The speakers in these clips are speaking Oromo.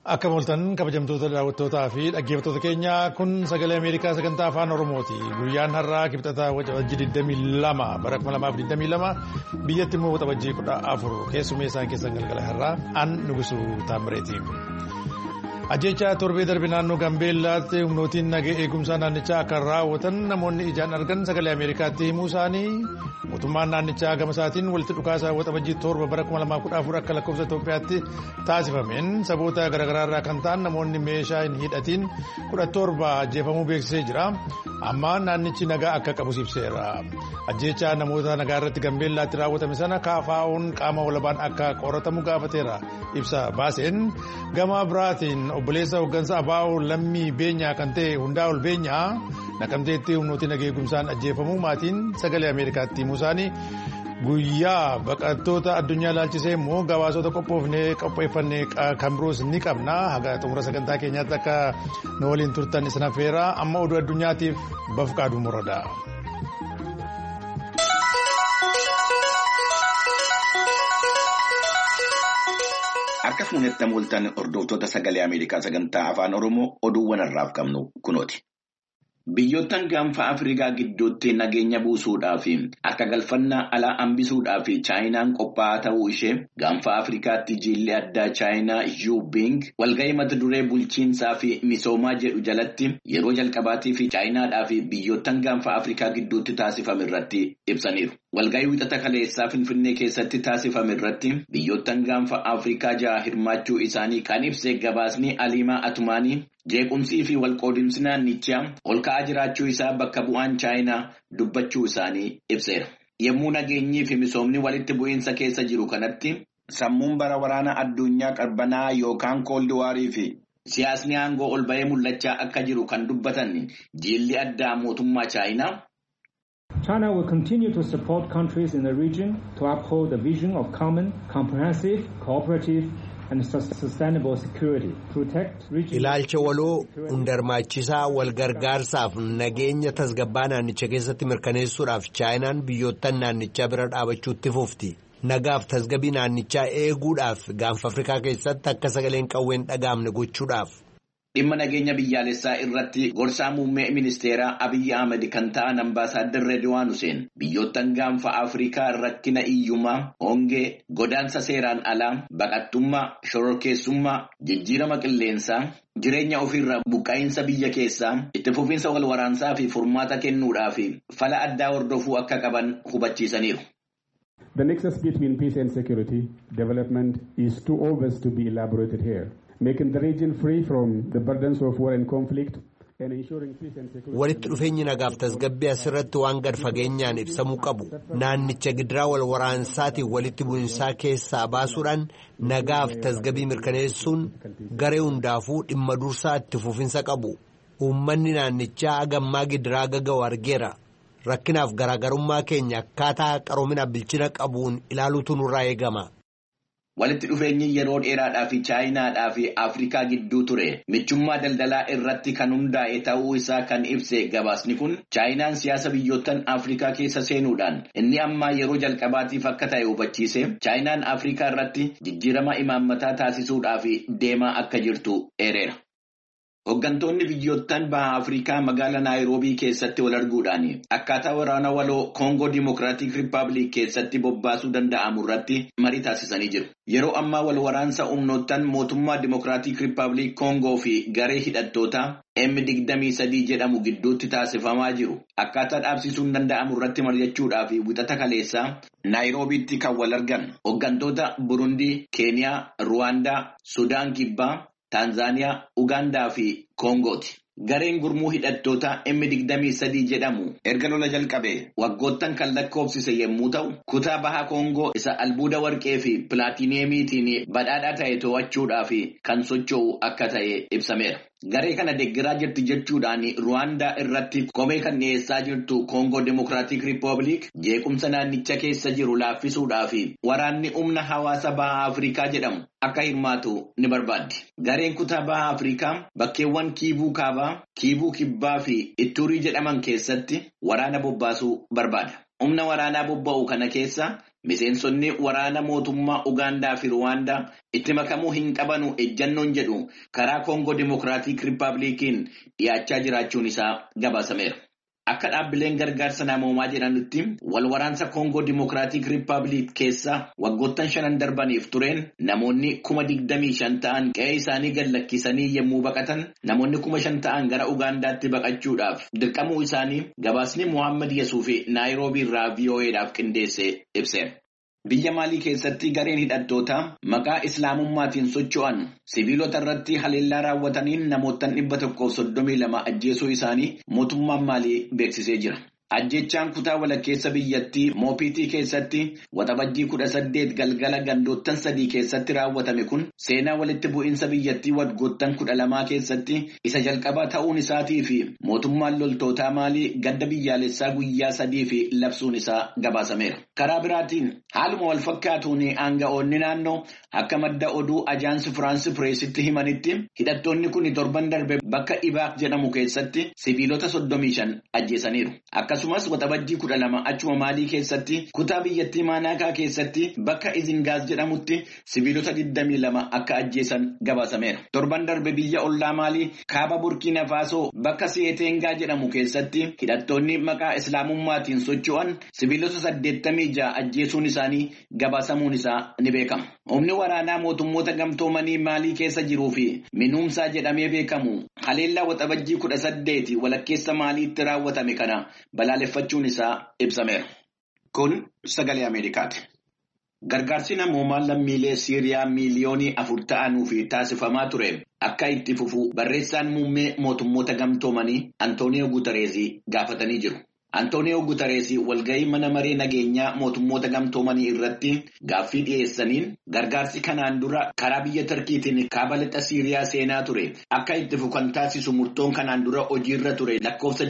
Akka mul'atan kabajamtoota daawwattootaa fi dhaggeeffattoota keenyaa kun sagalee Ameerikaa sagantaa afaan Oromooti. Guyyaan har'aa kibxataa waxabajjii 22 bara 2022 biyyatti immoo waxabajjii 14 keessummeessaan keessan galgala har'aa an Nugusuu Taammireeti. Ajjeechaa torbee darbe naannoo Gambeellaatti humnootiin nagaa eegumsaa naannichaa akka raawwatan namoonni ijaan argan sagalee Ameerikaatti himuu isaanii mootummaan naannichaa gama isaatiin walitti dhukaasaa waxabajjii 7 bara 2014 akka lakkoofsa Itoophiyaatti taasifameen saboota garaagaraa irraa kan ta'an namoonni meeshaa hin hidhatiin 17 ajjeefamuu beeksisee jira. Amma naannichi nagaa akka qabu ibseera. Ajjeechaa namoota nagaa irratti Gambeellaatti raawwatame sana KFO'n qaama walabaan akka qoratamu gaafateera. Ibsa baaseen gama biraatiin obboleessa hooggansa ABO lammii beenyaa kan ta'e Hundaa'ol Beenyaa Naqamteetti humnooti nagaa eegumsaan ajjeefamuu maatiin sagalee Ameerikaatti himuu isaanii guyyaa baqattoota addunyaa laalchisee immoo gabaasota qopheeffannee kan biroos ni qabna. Haga xumura sagantaa keenyaatti akka nu waliin turtan isin affeera. Amma oduu addunyaatiif Bafqaaduu Murada. Akka fuunetti mul'atan hordoftoota sagalee Ameerikaa sagantaa afaan Oromoo oduuwwan har'aaf qabnu kunooti. Biyyoottan gaanfa Afrikaa gidduutti nageenya buusuudhaaf akka galfannaa alaa hambisuudhaaf Chaayinaan qophaa'aa ta'uu ishee gaanfa Afrikaatti jilli addaa Chaayinaa Yuubing walga'ii mata duree bulchiinsaa fi misoomaa jedhu jalatti yeroo jalqabaatii fi Chaayinaadhaa fi biyyoottan gaanfa Afrikaa gidduutti taasifame irratti ibsaniiru. Walga'ii wixata kaleessaa Finfinnee keessatti taasifame irratti biyyoottan gaanfa Afrikaa jaha hirmaachuu isaanii kan ibse gabaasni Aliimaa Atumaanii jeequmsii fi walqoodinsi naannichaa ol ka'aa jiraachuu isaa bakka bu'aan Chaayinaa dubbachuu isaanii ibseera. Yommuu nageenyii fi misoomni walitti bu'iinsa keessa jiru kanatti sammuun bara waraana addunyaa qarbanaa yookaan kooldiwaarii fi siyaasni aangoo ol ba'ee mul'achaa akka jiru kan dubbatan jilli addaa mootummaa Chaayinaa. China will continue to support countries in the region to uphold the vision of common, comprehensive, cooperative and sustainable security. Ilaalcha waloo hundarmaachisaa walgargaarsaaf nageenya tasgabbaa naannicha keessatti mirkaneessuudhaaf Chaayinaan biyyoottan naannichaa bira dhaabachuutti fufti. Nagaaf tasgabbii naannichaa eeguudhaaf gaanfa Afrikaa keessatti akka sagaleen qawween dhagaamne gochuudhaaf. Dhimma nageenya biyyaalessaa irratti gorsaa muummee ministeeraa Abiyyi Ahmed kan ta'an Ambaasaadder Redwaan Hussein biyyoottan gaanfa Afrikaa rakkina iyyummaa, hongee, godaansa seeraan alaa, baqattummaa, shororkeessummaa, jijjiirama qilleensaa, jireenya ofiirraa buqqaa'insa biyya keessaa, itti fufiinsa wal waraansaa fi furmaata kennuudhaaf fala addaa hordofuu akka qaban hubachiisaniiru. The nexus between peace and security development is too obvious to be elaborated here. Making the region free from the burdens of war and conflict and ensuring peace and security. Walitti dhufeenyi nagaaf tasgabbii asirratti waan gad fageenyaan ibsamuu qabu. Naannicha gidiraa wal waraansaatiin walitti bu'insaa keessaa baasuudhaan nagaaf tasgabbii mirkaneessuun garee hundaafuu dhimma dursaa itti fufinsa qabu. Uummanni naannichaa agammaa gidiraa gagawu argeera. Rakkinaaf garaagarummaa keenya akkaataa qaroomina bilchina qabuun ilaaluutu nurraa eegama. Walitti dhufeenyi yeroo dheeraadhaa fi Chaayinaadhaa fi Afrikaa gidduu ture michummaa daldalaa irratti kan hundaa'e ta'uu isaa kan ibse gabaasni kun Chaayinaan siyaasa biyyoottan Afrikaa keessa seenuudhaan inni ammaa yeroo jalqabaatiif akka ta'e hubachiise Chaayinaan Afrikaa irratti jijjiirama imaammataa taasisuudhaaf deemaa akka jirtu eereera. Hooggantoonni biyyoottan baha Afrikaa magaalaa Naayiroobii keessatti wal arguudhaan akkaataa waraana waloo Koongoo Dimokiraatik Rippaabilik keessatti bobbaasuu danda'amu irratti marii taasisanii jiru. Yeroo ammaa wal waraansa humnoottan mootummaa Dimokiraatik Rippaabilik Koongoo fi garee hidhattootaa M23 jedhamu gidduutti taasifamaa jiru. Akkaataa dhaabsisuun danda'amu irratti mari'achuudhaaf wixata kaleessaa Naayiroobiitti kan wal argan hooggantoota Burundii, Keeniyaa, Ruwaandaa, Sudaan Kibbaa, Taanzaaniyaa, Ugaandaa fi Koongooti. Gareen gurmuu hidhattoota M23 jedhamu erga lola jalqabee waggoottan kan lakkoofsise yommuu ta'u kutaa baha Koongoo isa albuuda warqee fi pilaatineemiitiin badhaadhaa ta'e to'achuudhaaf kan socho'u akka ta'e ibsameera. Garee kana deeggaraa jirti jechuudhaan Ruwaandaa irratti komee kan dhiyeessaa jirtu Koongoo Dimokiraatik Rippaabilik jeequmsa naannicha keessa jiru laaffisuudhaaf waraanni humna hawaasa baha Afrikaa jedhamu akka hirmaatu ni barbaaddi. Gareen kutaa baha Afrikaa bakkeewwan Kiivuu Kaabaa, Kiivuu Kibbaa fi Ittuurii jedhaman keessatti waraana bobbaasuu barbaada. Humna waraanaa bobba'u kana keessa miseensonni waraana mootummaa Ugaandaa fi Ruwaandaa itti makamuu hin qabanu ejjannoon jedhu karaa Koongoo Dimokiraatik Rippaabilikiin dhiyaachaa jiraachuun isaa gabaasameera. Akka dhaabbileen gargaarsa namoomaa jedhanitti wal waraansa Koongoo Dimokiraatik Rippaabilik keessa waggoottan 5 darbaniif tureen namoonni 25,000 ta'an qe'ee isaanii gad lakkisanii yommuu baqatan namoonni 5,000 ta'an gara Ugaandaatti baqachuudhaaf dirqamuu isaanii gabaasni Muhammad Yasuufi Naayiroobii irraa VOA'dhaaf qindeessee ibseera. Biyya Maalii keessatti gareen hidhattootaa maqaa islaamummaatiin socho'an sibiilota irratti haleellaa raawwataniin namoottan 132 ajjeesuu isaanii mootummaan Maalii beeksisee jira. Ajjechaan kutaa walakkeessa biyyattii Moopiitii keessatti waxabajjii 18 galgala gandoottan 3 keessatti raawwatame kun seenaa walitti bu'iinsa biyyattii waggoottan 12 keessatti isa jalqabaa ta'uun isaatii fi mootummaan loltootaa Maalii gadda biyyaalessaa guyyaa 3 fi labsuun isaa gabaasameera. Karaa biraatiin haaluma wal fakkaatuun aanga'oonni naannoo akka madda oduu Ajaansi Firaansi Pireesitti himanitti hidhattoonni kun torban darbe bakka Ibaaq jedhamu keessatti sibiilota 35 ajjeesaniiru. Akkasumas waxabajjii 12 achuma Maalii keessatti kutaa biyyattii Maanaakaa keessatti bakka Izingaaz jedhamutti sibiilota 22 akka ajjeesan gabaasameera. Torban darbe biyya ollaa Maalii kaaba Burkiina Faasoo bakka Siyeeteengaa jedhamu keessatti hidhattoonni maqaa islaamummaatiin socho'an sibiilota 86 ajjeesuun isaanii gabaasamuun isaa ni beekama. Humni waraanaa mootummoota gamtoomanii Maalii keessa jiruu fi Minuumsaa jedhamee beekamu haleellaa waxabajjii 18 walakkeessa Maaliitti raawwatame kana balaaleffachuun isaa ibsameera. Kun sagalee Ameerikaati. Gargaarsi namoomaa lammiilee Siiriyaa miiliyoonii 4 ta'anuuf taasifamaa ture akka itti fufu barreessaan muummee mootummoota gamtoomanii Antooniyoo Guutarees gaafatanii jiru. Antooniyoo Guutarees walgahii mana maree nageenyaa mootummoota gamtoomanii irratti gaaffii dhiyeessaniin gargaarsi kanaan dura karaa biyya Tarkiitiin kaaba lixa Siiriyaa seenaa ture akka itti fufu kan taasisu murtoon kanaan dura hojiirra ture lakkoofsa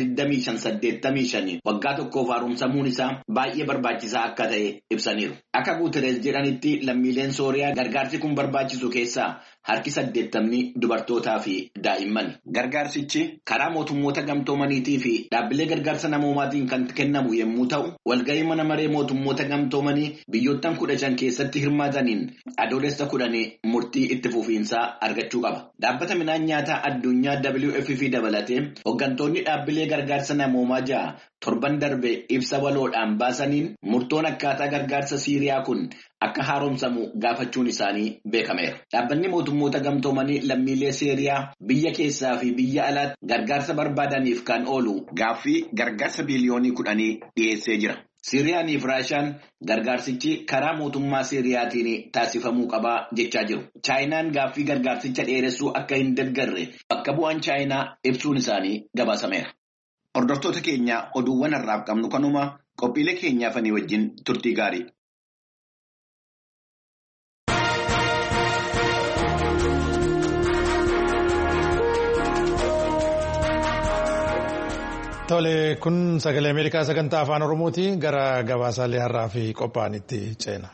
2585 waggaa tokkoof haaromsamuun isaa baay'ee barbaachisaa akka ta'e ibsaniiru. Akka Guutarees jedhanitti lammiileen Sooriyaa gargaarsi kun barbaachisu keessaa harki 80 dubartootaa fi daa'imman. Gargaarsichi karaa mootummoota gamtoomaniitii fi dhaabbilee gargaarsa namoomaatiin kan kennamu yommuu ta'u, walgahii mana maree mootummoota gamtoomanii biyyoottan 15 keessatti hirmaataniin adoolessa 10 murtii itti fufiinsaa argachuu qaba. Dhaabbata midhaan nyaataa addunyaa WFP dabalatee hooggantoonni dhaabbilee gargaarsa namoomaa 6 torban darbe ibsa waloodhaan baasaniin murtoon akkaataa gargaarsa Siiriyaa kun akka haaromsamu gaafachuun isaanii beekameera. Dhaabbanni mootummoota gamtoomanii lammiilee Siiriyaa biyya keessaa fi biyya alaatti gargaarsa barbaadaniif kan oolu gaaffii gargaarsa biliyoonii 10 dhiyeessee jira. Siiriyaanii fi Raashiyaan gargaarsichi karaa mootummaa Siiriyaatiin taasifamuu qabaa jechaa jiru. Chaayinaan gaaffii gargaarsicha dheeressuu akka hin deeggarre bakka bu'aan Chaayinaa ibsuun isaanii gabaasameera. Hordoftoota keenya oduuwwan har'aaf qabnu kanuma qophiilee keenyaaf ani wajjin turtii gaarii. Tole kun sagalee Ameerikaa sagantaa afaan Oromooti gara gabaasaalee har'aa fi qophaa'anitti ceena.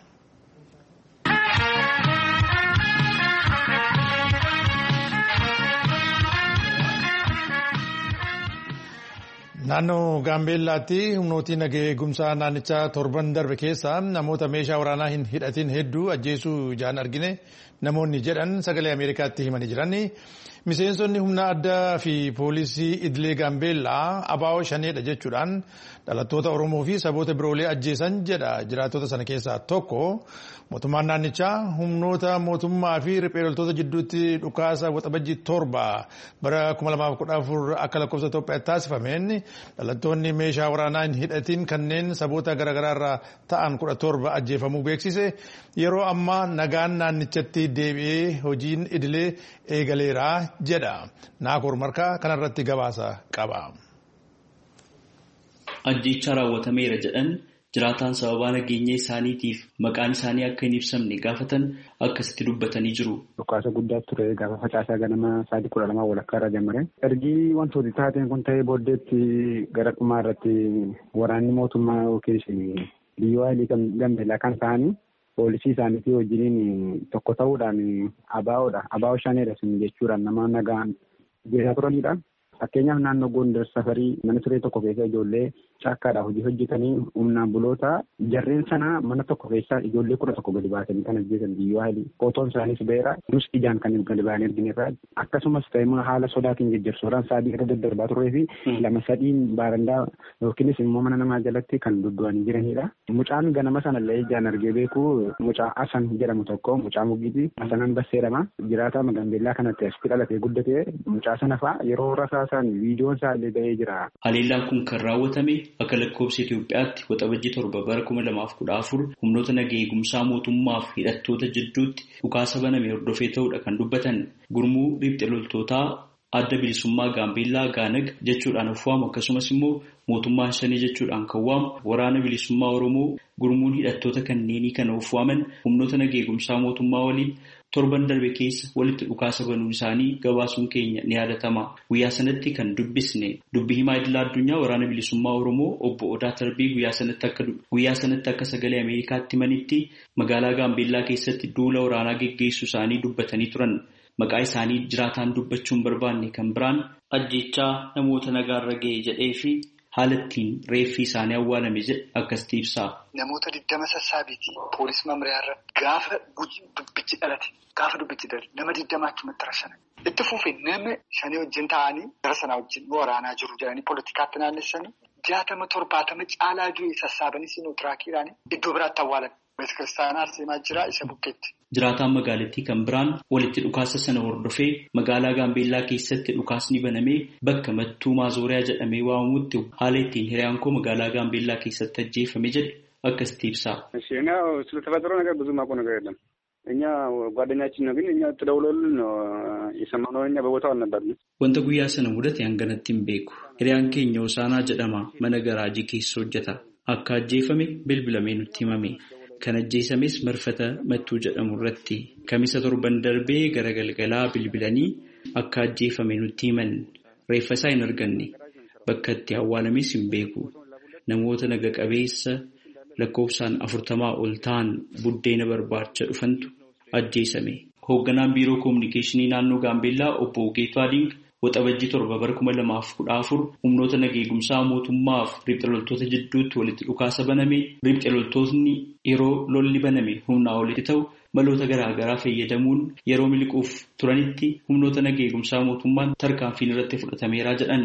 Naannoo Gaambeellaatti humnooti nagaa eegumsaa naannichaa torban darbe keessa namoota meeshaa waraanaa hin hidhatin hedduu ajjeesuu ijaan argine namoonni jedhan sagalee Ameerikaatti himanii jiran. Miseensonni humna addaa fi poolisii idilee Gaambeellaa abaa'oo shaneedha jechuudhaan dhalattoota Oromoo fi saboota biroolee ajjeesan jedha jiraattota sana keessaa tokko. Mootummaan naannichaa humnoota mootummaa fi riphee loltoota jidduutti dhukaasa waxabajjii 7 bara 2014 akka lakkoofsa Itoophiyaatti taasifameen dhalattoonni meeshaa waraanaa hin hidhatin kanneen saboota garaagaraa irraa ta'an 17 ajjeefamuu beeksise. Yeroo ammaa nagaan naannichatti deebi'ee hojiin idilee eegaleera jedha. Naakoor Markaa kanarratti gabaasa qaba. Ajjeechaa raawwatameera jedhan jiraataan sababaa nageenya isaaniitiif maqaan isaanii akka hin ibsamne gaafatan akkasitti dubbatanii jiru. Dhukaasa guddaa ture gaafa facaasaa ganama 12 walakkaa irraa jalqabe. Ergi wantooti taateen kun ta'ee booddeetti gara dhumaa irratti waraanni mootummaa yookiin biyyoo haalii Gaambeellaa kan ta'anii poolisii isaaniitii wajjiniin tokko ta'uudhaan abaa'oodha. Abaa'oo shaneedha sun jechuudhaan nama nagaan geessaa turanidha. Fakkeenyaaf naannoo Gondar safarii mana siree tokko keessa ijoollee caakkaadhaa hojii hojjetanii humnaan buloota jarreen sana mana tokko keessaa ijoollee 11 gadi baasanii kan ajjeesan biyyoo haalii qootoon isaaniis beera nus ijaan kan gadi ba'anii argineerra akkasumas ta'immoo haala sodaatiin jejjersoodhaan saadii irra daddarbaa turree fi 2-3 baarandaa yookiinis immoo mana namaa jalatti kan duddu'anii jiranidha. Mucaan ganama sana illee ijaan argee beeku mucaa Asan jedhamu tokko mucaa Mugiiti Asanan Basseedhama jiraata Gaambeellaa kanatti asitti dhalatee guddatee mucaa sana fa'a yeroo rasaasaan viidiyoon isaa illee ba'ee jira. Haleellaan kun kan raawwatame akka lakkoofsa Itoophiyaatti waxabajjii 7 bara 2014 humnoota nageenya eegumsaa mootummaa fi hidhattoota jidduutti dhukaasa baname hordofee ta'uudha kan dubbatan. Gurmuu riphxee loltootaa adda bilisummaa Gaambeellaa Gaanag jechuudhaan of waamu akkasumas immoo mootummaa shanii jechuudhaan kan waamu waraana bilisummaa Oromoo gurmuun hidhattoota kanneenii kana of waaman humnoota nageenya eegumsaa mootummaa waliin torban darbe keessa walitti dhukaasa banuun isaanii gabaasuun keenya ni yaadatama. Guyyaa sanatti kan dubbisne dubbii himaa idilaa addunyaa waraana bilisummaa Oromoo obbo Odaa Tarbii guyyaa sanatti akka sagalee Ameerikaatti himanitti magaalaa Gaambeellaa keessatti duula waraanaa geggeessuu isaanii dubbatanii turan. Maqaa isaanii jiraataan dubbachuun barbaanne kan biraan ajjechaa namoota nagaarra ga'e jedhee fi haala ittiin reeffi isaanii awwaalame jedhe akkasitti ibsa. Namoota 20 sassaabiiti poolisii mamriyaarra gaafa dubbichi dhalate nama 20 achumatti rasana. Itti fuufee nama 5 wajjin ta'anii gara sanaa wajjin waraanaa jiru jedhanii poolitikaatti naannessanii 60-70 caalaa du'e sassaabanii siinootiraakidhaan iddoo biraatti awwaalan. Beetkiristaanaa Arseemaa jira isa bukkeetti. Jiraataan magaalattii kan biraan walitti dhukaasa sana hordofee magaalaa Gaambeellaa keessatti dhukaasni banamee bakka mattuu maazooriyaa jedhamee waamamutti haala ittiin hiriyaan koo magaalaa Gaambeellaa keessatti ajjeefame jedhe akkasitti ibsa. ስለተፈጠረው ነገር ብዙ ማውቀው ነገር የለም። እኛ ጓደኛችን ነው ግን እኛ ተደውሎልን ነው የሰማነው እኛ በቦታው አልነበርንም። Wanta guyyaa sana mudate hanganatti hin beeku. Hiriyaan keenya Hosaanaa jedhama mana garaajii keessa hojjeta. Akka ajjeefame bilbilamee nutti himame. Kan ajjeesames marfata mattuu jedhamu irratti kamisa torban darbee gara galgalaa bilbilanii akka ajjeefame nutti himan reeffa isaa hin arganne bakka itti awwaalames hin beeku. Namoota naga qabeessa lakkoofsaan 40 ol ta'an buddeena barbaacha dhufantu ajjeesame. Hoogganaan biiroo koominikeeshinii naannoo Gaambeellaa obbo Geetuu Adiing waxabajjii 7 bara 2014 humnoota nageenya eegumsaa mootummaaf riphxee loltoota jidduutti walitti dhukaasa baname riphxee loltootni yeroo lolli baname humnaa olitti ta'u maloota garaagaraa fayyadamuun yeroo miliquuf turanitti humnoota nageenya eegumsaa mootummaan tarkaanfiin irratti fudhatameera jedhan.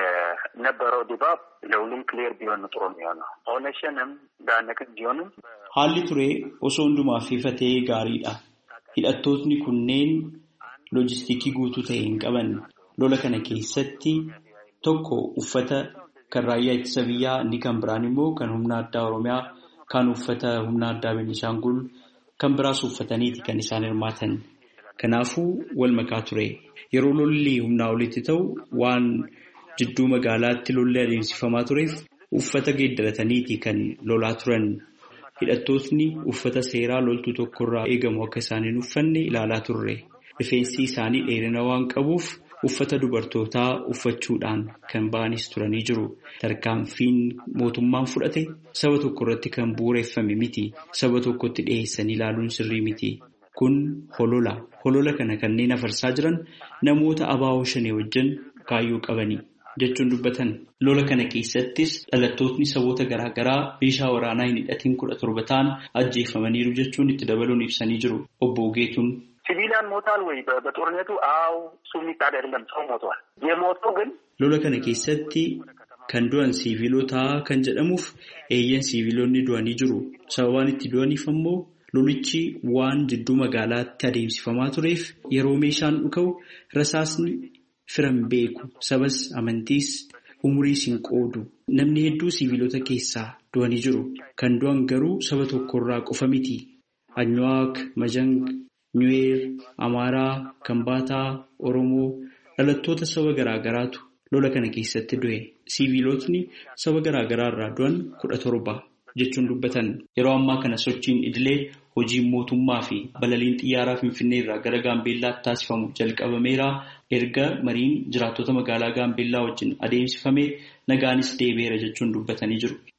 ነበረው ድባብ ለሁሉም ክሊር ቢሆን ጥሩ ነው። ኦነሽንም ዳነከን ቢሆንም haalli ture osoo hundumaaf ifa ta'ee gaariidha. Hidhattootni kunneen loojistiikii guutuu ta'e hin qaban. Lola kana keessatti tokko uffata kan raayyaa ittisa biyyaa inni kan biraan immoo kan humna addaa Oromiyaa kan uffata humna addaa Beenishaangul kan biraas uffataniiti kan isaan hirmaatan. Kanaafuu wal makaa ture. Yeroo lolli humnaa olitti ta'u waan jidduu magaalaatti lolli adeemsifamaa tureef uffata geeddarataniiti kan lolaa turan. Hidhattootni uffata seeraa loltuu tokkorraa eegamu akka isaan hin uffanne ilaalaa turre. Rifeensi isaanii dheerina waan qabuuf uffata dubartootaa uffachuudhaan kan ba'anis turanii jiru. Tarkaanfiin mootummaan fudhate saba tokko irratti kan bu'uureffame miti. Saba tokkotti dhiyeessanii ilaaluun sirrii miti. Kun holola. Holola kana kanneen afarsaa jiran namoota abaa'oo shanee wajjin kaayyoo qabanii jechuun dubbatan. Lola kana keessattis dhalattootni saboota garaagaraa meeshaa waraanaa hin hidhatiin 17 ta'an ajjeefamaniiru jechuun itti dabaluun ibsanii jiru. Obbo Geetuun. ሲቪሊያን ሞቷል ወይ በጦርነቱ? አዎ እሱ የሚካድ አይደለም፣ ሰው ሞቷል። የሞተው ግን lola kana keessatti kan du'an siiviilota kan jedhamuuf eeyyan siiviilonni du'anii jiru. Sababaan itti du'aniif ammoo lolichi waan jidduu magaalaatti adeemsifamaa tureef yeroo meeshaan dhuka'u rasaasni firan beeku sabas amantiis umuriis hin qoodu. Namni hedduu siiviilota keessaa du'anii jiru. Kan du'an garuu saba tokkorraa qofa miti. Anyuwaak, Majang, Nyuweer, Amaaraa, Kambaataa, Oromoo dhalattoota saba garaagaraatu lola kana keessatti du'e. Siiviilotni saba garaagaraa irraa du'an 17 jechuun dubbatan. Yeroo ammaa kana sochiin idilee hojiin mootummaa fi balaliin xiyyaaraa Finfinnee irraa gara Gaambeellaatti taasifamu jalqabameera. Erga mariin jiraattota magaalaa Gaambeellaa wajjin adeemsifamee nagaanis deebi'eera jechuun dubbatanii jiru.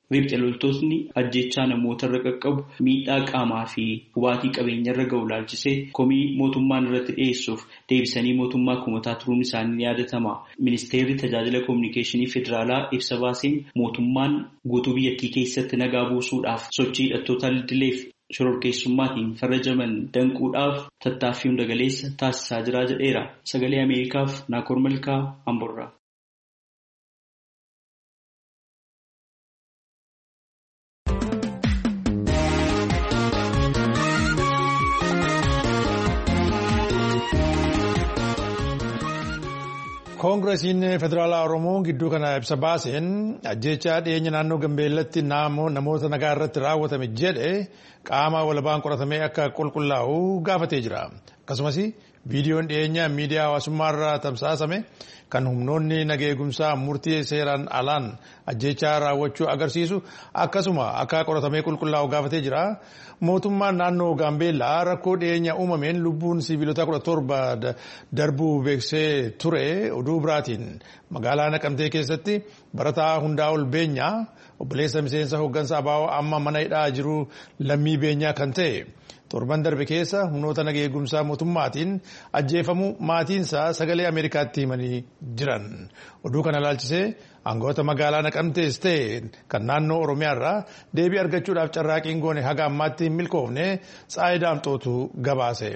Riphxee loltootni ajjechaa namootarra qaqqabu miidhaa qaamaa fi hubaatii qabeenyarra ga'u ilaalchisee komii mootummaan irratti dhiyeessuuf deebisanii mootummaa kumataa turuun isaanii ni yaadatama. Ministeerri tajaajila kominikeeshinii federaalaa ibsa baaseen mootummaan guutuu biyyattii keessatti nagaa buusuudhaaf sochii hidhattoota Aldileef shororkeessummaatiin farrajaman danquudhaaf tattaaffii hunda galeessa taasisaa jira jedheera. Sagalee Ameerikaaf Naakoor Malkaa Amborraa. Koongiresiin Federaalaa Oromoo gidduu kana ibsa baaseen ajjechaa dhiyeenya naannoo Gambeellatti namoota nagaa irratti raawwatame jedhe qaama walabaan qoratamee akka qulqullaa'u gaafatee jira. Akkasumas viidiyoon dhiyeenya miidiyaa hawaasummaa irraa tamsaasame kan humnoonni nagaa eegumsaa murtii seeraan alaan ajjechaa raawwachuu agarsiisu akkasuma akka qoratamee qulqullaa'u gaafatee jira. Mootummaan naannoo Gaambeellaa rakkoo dhiyeenya uumameen lubbuun sibiilota 17 darbuu beeksisee ture. Oduu biraatiin magaalaa Naqamtee keessatti barataa Hundaa'ol Beenyaa obboleessa miseensa hooggansa ABO amma mana hidhaa jiru lammii Beenyaa kan ta'e torban darbe keessa humnoota nagaa eegumsaa mootummaatiin ajjeefamuu maatiinsaa sagalee Ameerikaatti himanii jiran. Oduu kana ilaalchisee aangawoota magaalaa Naqamtees ta'e kan naannoo Oromiyaa irraa deebii argachuudhaaf carraaqqiin goone haga ammaatti hin milkoofne Tsaayidaa Daamxootu gabaase.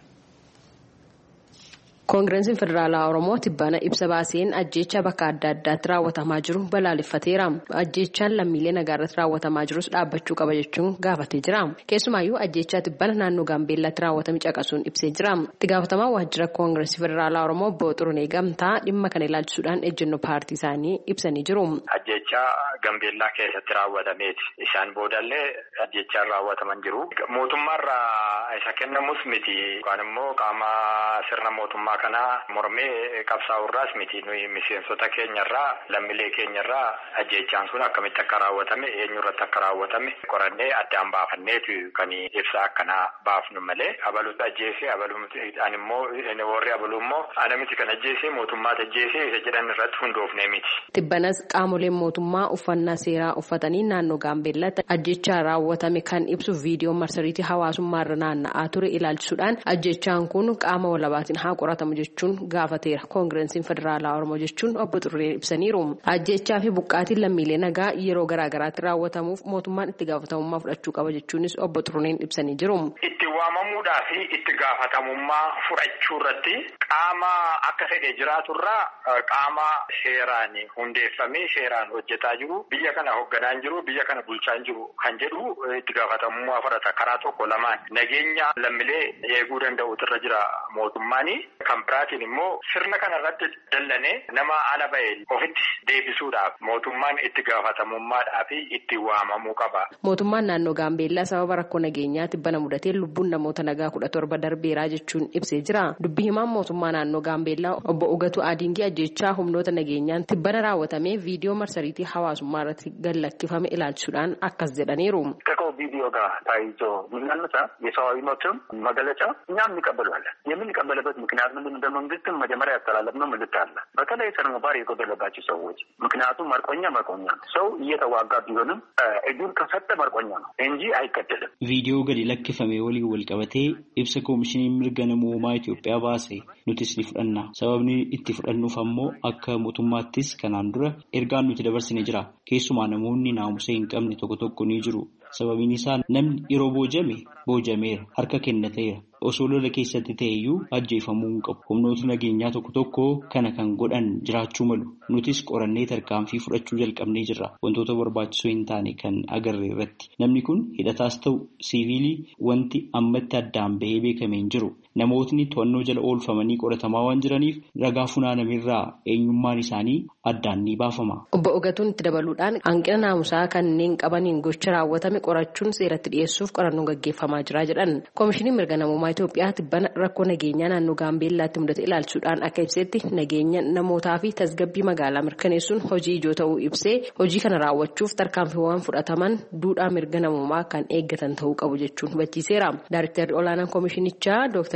Koongiresiin Federaalaa Oromoo tibbana ibsa baaseen ajjeechaa bakka adda addaatti raawwatamaa jiru balaaleffateera. Ajjeechaan lammiilee nagaa irratti raawwatamaa jirus dhaabbachuu qaba jechuun gaafatee jira. Keessumaayyuu ajjeechaa tibbana naannoo Gaambeellaatti raawwatame caqasuun ibsee jira. Itti gaafatamaa waajjira Koongiresii Federaalaa Oromoo Obbo Xurunee Gamtaa dhimma kana ilaalchisuudhaan ejjennoo paartii isaanii ibsanii jiru. Ajjeechaa Gaambeellaa keessatti raawwatameeti. Isaan boodallee ajjeechaan raawwataman jiru. Mootummaarraa isa kennamus miti. Yookaan immoo qaama sirna mootummaa kana mormee qabsaa'urraas miti. Nuyi miseensota keenyarraa lammiilee keenyarraa ajjeechaan sun akkamitti akka raawwatame eenyurratti akka raawwatame qorannee addaan baafanneetu kan ibsa akkanaa baafnu malee abaluutu ajjeesee abaluutu animmoo warri abaluu immoo ana miti kan ajjeesee mootummaatu ajjeesee isa jedhan irratti hundoofnee miti. Tibbanas qaamoleen mootummaa uffannaa seeraa uffatanii naannoo Gaambeellaatti ajjeechaa raawwatame kan ibsu viidiyoo marsariitii hawaasummaarra naanna'aa ture ilaalchisuudhaan ajjeechaan kun qaama walabaatiin haa qoratamu jechuun gaafateera. Koongiresiin Federaalaa Oromoo jechuun Obbo Xuruneen ibsaniiru. Ajjeechaa fi buqqaatiin lammiilee nagaa yeroo garaagaraatti raawwatamuuf mootummaan itti gaafatamummaa fudhachuu qaba jechuunis Obbo Xuruneen ibsanii jiru. Itti waamamuudhaa fi itti gaafatamummaa fudhachuu irratti qaama akka fedhee jiraaturraa qaama seeraan hundeeffamee seeraan hojjetaa jiru biyya kana hoogganaan jiru biyya kana bulchaan jiru kan jedhu itti gaafatamummaa fudhata. Karaa tokko lamaan nageenya lammiilee eeguu danda'uutirra jira mootummaani. Kan biraatiin immoo sirna kana irratti dallanee nama ala ba'e ofitti deebisuudhaaf mootummaan itti gaafatamummaadhaa fi itti waamamuu qaba. Mootummaan naannoo Gaambeellaa sababa rakkoo nageenyaa tibbana mudatee lubbuun namoota nagaa 17 darbeeraa jechuun ibsee jira. Dubbii himaan mootummaa naannoo Gaambeellaa Obbo Ugatuu Adiingii ajjeechaa humnoota nageenyaan tibbana raawwatamee viidiyoo marsariitii hawaasummaa irratti gallakkifame ilaalchisuudhaan akkas jedhaniiru. ቪዲዮ ጋር ታይዞ ምናነሳ የሰዋዊ መብትም መገለጫ እኛም እንቀበላለን። የምንቀበልበት ምክንያት ምንድን እንደ መንግስትም መጀመሪያ ያስተላለፍነው መልዕክት አለ። በተለይ ስነ ምግባር የጎደለባቸው ሰዎች ምክንያቱም መርቆኛ ሰው እየተዋጋ ቢሆንም እጁን ከሰጠ መርቆኛ ነው እንጂ አይገደልም። ቪዲዮ ገዲ ለክፈሜ ወሊ ወልቀበቴ ኢብሰ ኮሚሽን ምርገነ ሞማ ኢትዮጵያ ባሴ ኑቲስ ሊፍረና ሰበብኒ ኢትፍረኑፍ አሞ አከ ሞቱማቲስ ከናንዱረ ኤርጋን ኑቲ ደበርስኔ ጅራ ኬሱማ ነሞኒ ናሙሴ እንቀምኒ ቶኮቶኮ ኒ ጅሩ sababni isaa namni yeroo boojameera harka kennateera osoo lola keessatti ta'eyyuu ajjeefamuu hin qabu. Humnoota nageenyaa tokko kana kan godhan jiraachuu malu. Nutis qorannee tarkaanfii fudhachuu jalqabnee jirra. Wantoota barbaachisoo hin taane kan agarre irratti namni kun hidhataas ta'u siviilii wanti ammatti addaan bahee beekamee hin jiru. Namootni to'annoo jala oolfamanii qoratamaa waan jiraniif ragaa funaanamirraa eenyummaan isaanii addaan ni baafama. Obbo Ogatuun itti dabaluudhaan hanqina naamusaa kanneen qabaniin gocha raawwatame qorachuun seeratti dhiyeessuuf qorannoon gaggeeffamaa jira jedhan. Koomishiniin mirga namummaa Itoophiyaa tibbana rakkoo nageenyaa naannoo Gaambeellaatti mudate ilaalchuudhaan akka ibsetti nageenya namootaa fi tasgabbii magaalaa mirkaneessuun hojii ijoo ta'uu ibsee hojii kana raawwachuuf tarkaanfiiwwan fudhataman duudhaa mirga namummaa kan eeggatan ta'uu qabu jechuun hubachiiseera. Daayiriktarri olaanaan koomishinichaa Dr.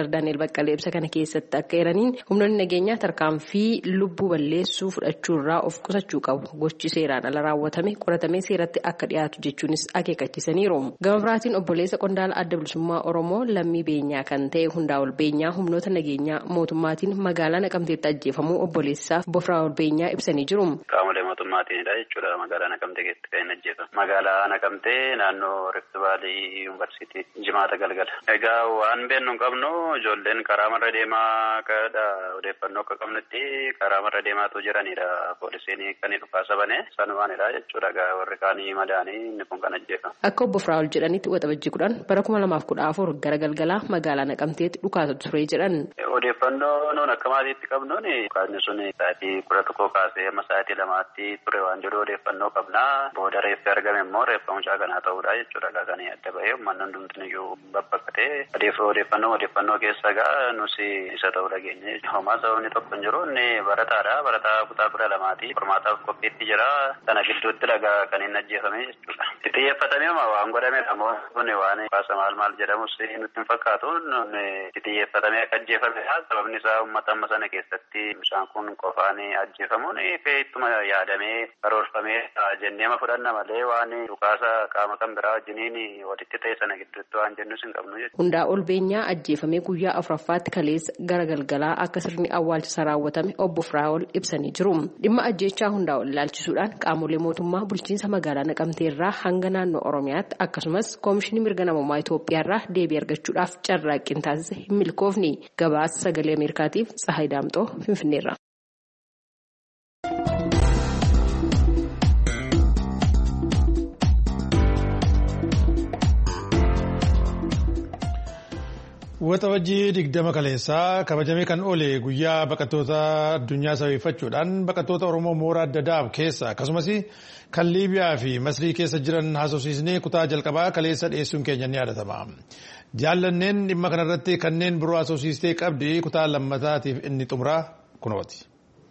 Daani'el Baqqalee ibsa kana keessatti akka jiraniin humnoonni nageenyaa tarkaanfii lubbuu balleessuu fudhachuurraa of qusachuu qabu. Gochi seeraan ala raawwatame qoratamee seeratti akka dhiyaatu jechuunis akeekkachiisaniiru. Gama biraatiin obboleessa qondaala adda bilisummaa Oromoo lammii beenyaa kan ta'e Hundaa'ol Beenyaa humnoota nageenyaa mootummaatiin magaalaa Naqamteetti ajjeefamuu obboleessaaf Bofraa'ol Beenyaa ibsanii jiru. Qaamolee mootummaatiinidha jechuudha magaalaa Naqamtee keessatti kan inni ajjeefame. Magaalaa Naqamtee naannoo Rift Vaalii Yuunivarsiitii Jimaata galgala. Egaa waan beeknu hin qabnu ijoolleen karaa marra deemaa kadha odeeffannoo akka qabnutti karaa marra deemaatu jiranidha. Poolisiin kan dhukaasa bane sanumaanidha jechuudha. Egaa warri kaanii madaanii inni kun kan ajjeefame. Akka obbo Firaa'ol jedhanitti waxabajjii 10 bara 2014 gara galgalaa magaalaa Naqamteetti dhukaasa ture jedhan. Odeeffannoo nuun akka maatiitti qabnuun kaasni sun sa'aatii 11 kaasee amma sa'aatii 2tti ture waan jedhu odeeffannoo qabnaa. Booda reeffi argame immoo reeffa mucaa kanaa ta'uudha jechuudha. Kan adda bahee uummanni hundumti iyyuu babbaqatee odeeffannoo keessa gaa nusi isa ta'uu dhageenye. Homaa sababni tokko hin jiru inni barataadha. Barataa kutaa 12ti. Qormaataaf qophiitti jira. Sana gidduutti dhagaa kan inni ajjeefame jechuudha. Itti xiyyeeffatamee waan godhamedha moo kun waan kaasa maal jedhamus nutti hin fakkaatu. Itti xiyyeeffatamee akka ajjeefamedha. Sababni isaa uummata amma sana keessatti bishaan kun qofaan ajjeefamuun ittuma yaadamee karoorfamee jenneema fudhanna malee waan dhukaasa qaama kan biraa wajjiniin walitti ta'e sana gidduutti waan jennus hin qabnu jechuudha. Hundaa'ol Beenyaa ajjeefamee guyyaa 4ffaatti kaleessa gara galgalaa akka sirni awwaalcha raawwatame obbo Firaa'ol ibsanii jiru. Dhimma ajjeechaa Hundaa'ol ilaalchisuudhaan qaamolee mootummaa bulchiinsa magaalaa Naqamteerraa hanga naannoo Oromiyaatti akkasumas Koomishinii Mirga Namummaa Itoophiyaarraa deebii argachuudhaaf carraaqqiin taasise hin milkoofne. Gabaasa Sagalee Ameerikaatiif Tsahaay Daamxoo Finfinneerra. Waxabajjii 20 kaleessaa kabajamee kan oole guyyaa baqattoota addunyaa sababeeffachuudhaan baqattoota Oromoo mooraa Dadaab keessa akkasumas kan Liibiyaa fi Masrii keessa jiran haasofsiisnee kutaa jalqabaa kaleessa dhiyeessuun keenya ni yaadatama. Jaallanneen dhimma kanarratti kanneen biroo haasofsiistee qabdi kutaa lammataatiif inni xumuraa kunooti.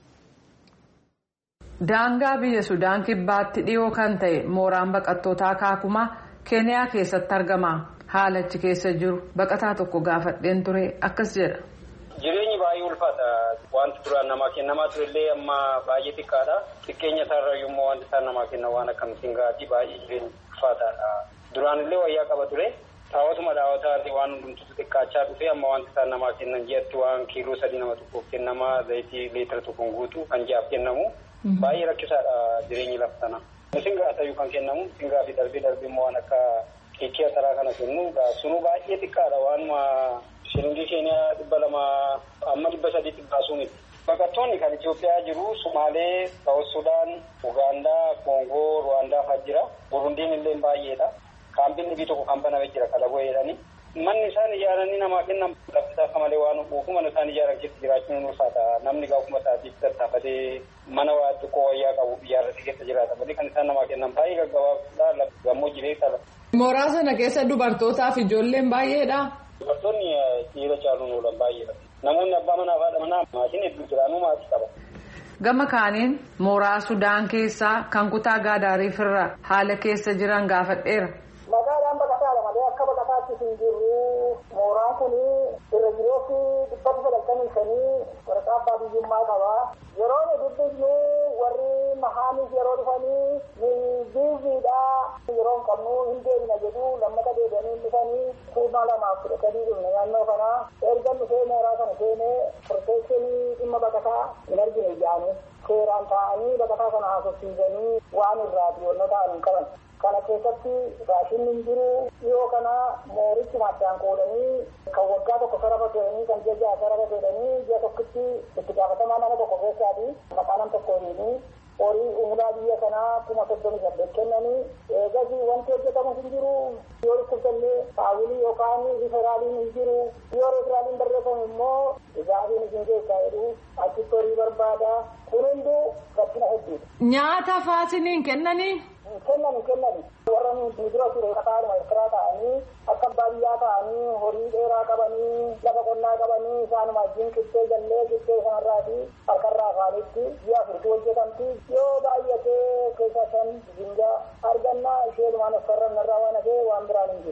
Daangaa biyya Sudaan kibbaatti dhiyoo kan ta'e mooraan baqattootaa Kaakumaa Keeniyaa keessatti argama. Haala achi keessa jiru baqataa tokko gaafadheen ture akkas jedha. Jireenyi baay'ee ulfaata. Wanti duraan namaa kennamaa turellee amma baay'ee xiqqaadha. Xiqqeenya isaarra immoo wanti isaan namaa kennan waan akkamitti gaati baay'ee jireenyi ulfaataadha. Duraan illee wayyaa qaba ture. Taawwatuma daawwataa waan hundumtuu xiqqaachaa dhufe amma wanti isaan namaa kennan ji'atti waan kiiloo 3 nama tokkoof kennamaa zayitii liitira tokkoon guutuu kan ji'aaf kennamu. Baay'ee rakkisaadha jireenyi lafa sana. Singaa ta'uu kan kennamu singaa fi darbee immoo waan akka Keekii ataraa kana kennu sunu baay'ee xiqqaadha waanuma shilingii Keeniyaa 200 amma 300 baasuu miti. Baqattoonni kan Itoophiyaa jiru Sumaalee, Saawus Sudaan, Ugaandaa, Koongoo, Ruwaandaa fa'aa jira. Burundiin illee baay'eedha. Kaampiin dhibii tokko kan banamee jira kalaboo jedhanii. Manni isaan ijaaranii namaa kennan lafti akka malee waan dhufu mana isaan ijaaran keessa jiraachuun ulfaata. Namni gaafuma isaatiif tattaafatee mana waa xiqqoo wayyaa qabu ijaarratee keessa jiraata. Malee kan isaan namaa kennan baay'ee gaggabaabaadha. Gammoojjii beektaadha. Mooraa sana keessa dubartootaa fi ijoolleen baay'eedha. Dubartoonni dhiira caaluun oolan baay'eedha. Namoonni abbaa manaa fi haadha manaa maatiin hedduu jiraanuu maatii qaba. Gama kaaniin mooraa Sudaan keessaa kan kutaa Gaadaariif irra haala keessa jiran gaafadheera. Magaalaan baqataadha malee akka baqataatti hin jirru. Mooraan kun irra jirootti 195 waraqaa abbaa biyyummaa qaba. Yeroo dubbisnu warri mahaanis yeroo dhufanii ni biiziidha. Yeroo qabnu hin deebina jedhu lammata deebi'anii dhufanii kuumaa lamaaf fudhatanii dhufne naannoo kana erga dhufee mooraa kana seenee pirooteekshinii dhimma baqataa hin argine ijaanii seeraan taa'anii baqataa kana haasofsiisanii waan irraa dhiyoonnoo ta'an hin qaban. Kana keessatti raashinni hin jiru dhiyoo kana moorichi addaan qoodanii kan waggaa tokko sarara ta'anii kan ji'a sarara ta'anii ji'a tokkotti itti gaafatamaa mana tokko keessaati maqaanan tokko hiriini horii umuraa biyya kanaa 38 kennanii eegas wanti hojjetamu hin jiru yoo dhukkubsallee saawilii yookaan riferaaliin hin jiru yoo riferaaliin barreeffamu immoo dhugaatiin isin keessaa jedhu achitti horii barbaada kun hunduu rakkina hedduudha. Nyaata faasiniin kennanii. Kennani warra dura ture kataadhuma Eertiraa ta'anii akka baadiyyaa ta'anii horii dheeraa qabanii lafa qonnaa qabanii isaanuma wajjin qixxee jallee qixxee sanarraati harkarraa afaanitti ji'a 4 hojjetamti yoo baay'atee keessa san zingaa argannaa isheedumaan asfarran irraa waan hafee waan biraan hin jiru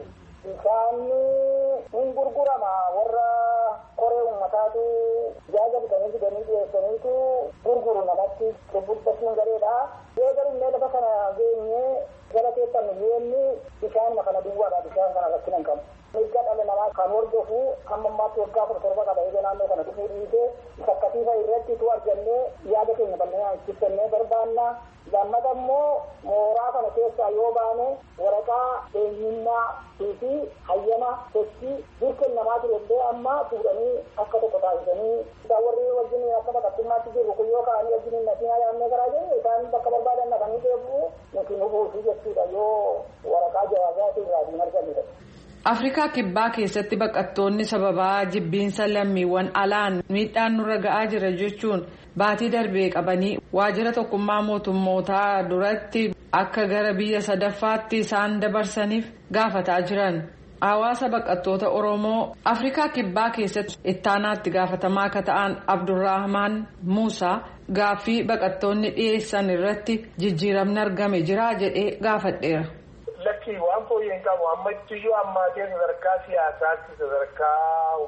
bishaan hin gurgurama warra koree uummataatu jaaja fidanii dhiyeessaniitu gurguru namatti gurgurtachuun gareedha. Yoo garuu lafa kana geenye jala keessa miyyeenni bishaanuma kana duwwaadha bishaan kana rakkina hin qabu. Mirga dhala namaa kan hordofu hamma ammaatti waggaa 17 qaba eega naannoo kana dhufuu dhiisee isa akkasiifa irratti tu argannee yaada keenya bal'inaan ibsannee barbaanna. Lammata immoo mooraa kana keessaa yoo baane waraqaa eenyummaa fi hayyama sochii dirqama namaa turellee amma fuudhanii akka tokko taasisanii warri wajjin akka baqattummaatti jirru kun yoo ka'anii wajjin nasinaa yaadnee garaa jennu isaan bakka barbaadan naqanii deebi'u nuti nu buusuu jechuudha yoo waraqaa jawaazaatii irraa hin argannedha. Afrikaa kibbaa keessatti baqattoonni sababaa jibbiinsa lammiiwwan alaan miidhaan nurra ga'aa jira jechuun baatii darbee qabanii waajjira tokkummaa mootummootaa duratti akka gara biyya sadaffaatti isaan dabarsaniif gaafataa jiran. Hawaasa baqattoota Oromoo Afrikaa kibbaa keessatti ittaanaatti gaafatamaa akka ta'an Abdurrahman Muusaa gaaffii baqattoonni dhiyeessan irratti jijjiiramni argame jira jedhee gaafadheera. Lakki waan fooyyeen qabu ammachiyyuu ammaatee sadarkaa siyaasaatti sadarkaa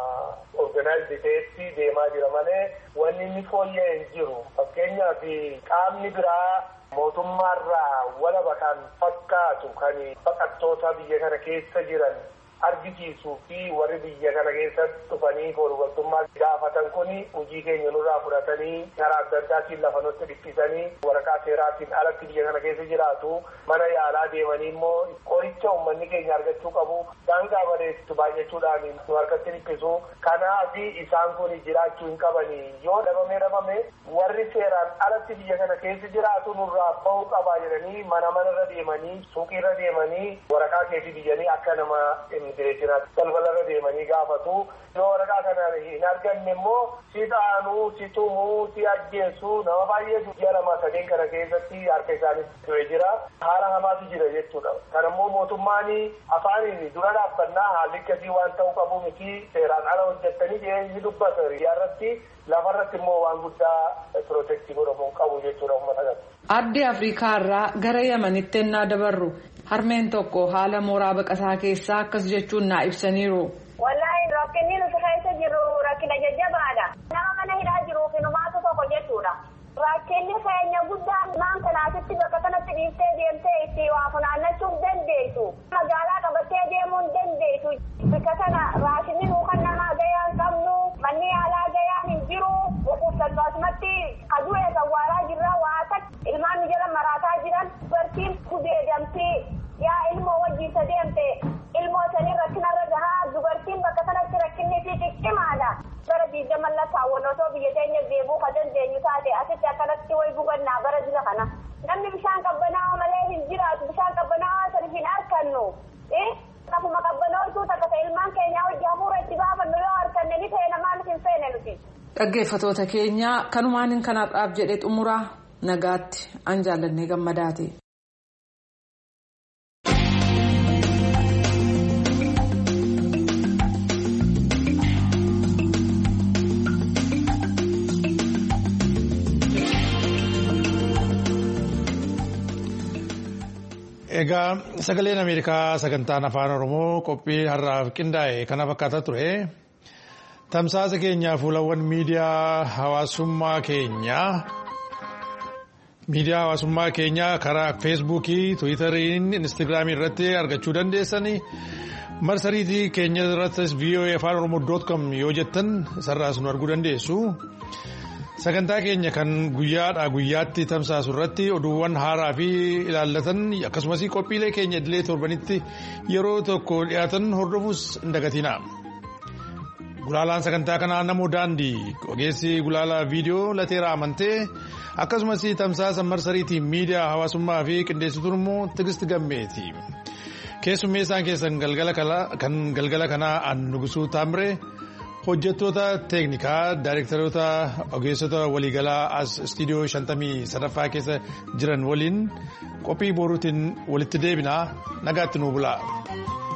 organaayiziteetti deemaa jira malee wanni inni fooyyee hin jiru. Fakkeenyaaf qaamni biraa mootummaarraa walaba kan fakkaatu kan baqattoota biyya kana keessa jiran argisiisuu fi warri biyya kana keessa dhufanii koolugaltummaa gaafatan kun hojii keenya nurraa fudhatanii karaa adda addaatiin lafa nutti dhiphisanii waraqaa seeraatiin alatti biyya kana keessa jiraatu mana yaalaa deemanii immoo qoricha uummanni keenya argachuu qabu daangaa bareessitu baay'achuudhaan nu harkatti dhiphisu. Kanaaf isaan kun jiraachuu hin qabanii yoo dhabame warri seeraan alatti biyya kana keessa jiraatu nurraa bahuu qabaa jedhanii manarra deemanii suuqiirra deemanii waraqaa keetii biyyanii akka nama balbalarra deemanii gaafatu. Yoo waraqaa kana hin arganne immoo si dhaanuu, si tumuu, si ajjeessu nama baay'ee guyyaa 2-3 kana keessatti harka isaaniitti du'e jira. Haala hamaatu jira jechuudha. Kana immoo mootummaan afaaniin dura dhaabbannaa haalli akkasii waan ta'uu qabu miti seeraan ala hojjettanii jedhanii dubbata. Irratti lafarratti immoo waan guddaa pirootektii godhamuun qabu jechuudha uummata kana. Ardi Afrikaa irraa gara Yamanitti ennaa dabarru harmeen tokko haala mooraa baqataa keessaa akkas jechuun naa ibsaniiru. Wallaahi rakkinni nuti keessa jirru rakkina jajjabaadha. Nama mana hidhaa jiruuf numaatu tokko jechuudha. Rakkinni keenya guddaan maan kanaatitti bakka kanatti dhiiftee deemtee itti waa funaannachuuf dandeessu. Magaalaa qabattee deemuu hin dandeessu. Bakka kana raashinni nuukan namaa gayaa hin qabnu. Manni yaalaa gayaa hin jiru. Akkasumatti aduun awwaalaa jirra waa takka ilmaan jala maraataa jiran dubartiin gudeedamti. Yaa ilmoo wajjiisa deemte ilmoo sanii rakkinarra gahaa dubartiin bakka kanatti rakkinni fi xixiqqaadha. Bara 20 lakkaawwannoo biyya keenya deebuu kan dandeenyu taate asitti akkanatti way gubannaa bara jira kana. Namni bishaan qabbanaa'aa malee hin jiraatu bishaan qabbanaa'aa sana hin argannu. Akkuma qabbanootuu takka ilmaan keenyaa hojii hafuura itti baafannu yoo arganne ni ta'e namaan hin feene nuti. Dhaggeeffattoota keenya kanumaan kanaadhaaf jedhee xumuraa nagaatti an jaallannee gammadaati. Egaa sagaleen Ameerikaa sagantaan afaan Oromoo qophii har'aaf qindaa'e kana fakkaata ture. Tamsaasa keenya fuulawwan miidiyaa hawaasummaa keenyaa karaa feesbuukii, tiwiitariin, instaagiraamii irratti argachuu dandeessanii. Marsariitii keenya irrattis voafaanoromoo.com yoo jettan sarraas nu arguu dandeessu. Sagantaa keenya kan guyyaadhaa guyyaatti tamsaasu irratti oduuwwan haaraa fi ilaallatan akkasumas qophiilee keenya idilee torbanitti yeroo tokko dhiyaatan hordofuus hin dagatina. Gulaalaan sagantaa kanaa namoo daandii ogeessi gulaalaa viidiyoo lateeraa amantee akkasumas tamsaasa marsariitii miidiyaa hawaasummaa fi qindeessituun immoo Tigist Gammeeti. Keessummeessaan keessan galgala kanaa Nugusuu Taamree. Hojjettoota teeknikaa daayirektaroota ogeessota waliigalaa as istiidiyoo 53 keessa jiran waliin qophii boruutiin walitti deebinaa nagaatti nuu bulaa.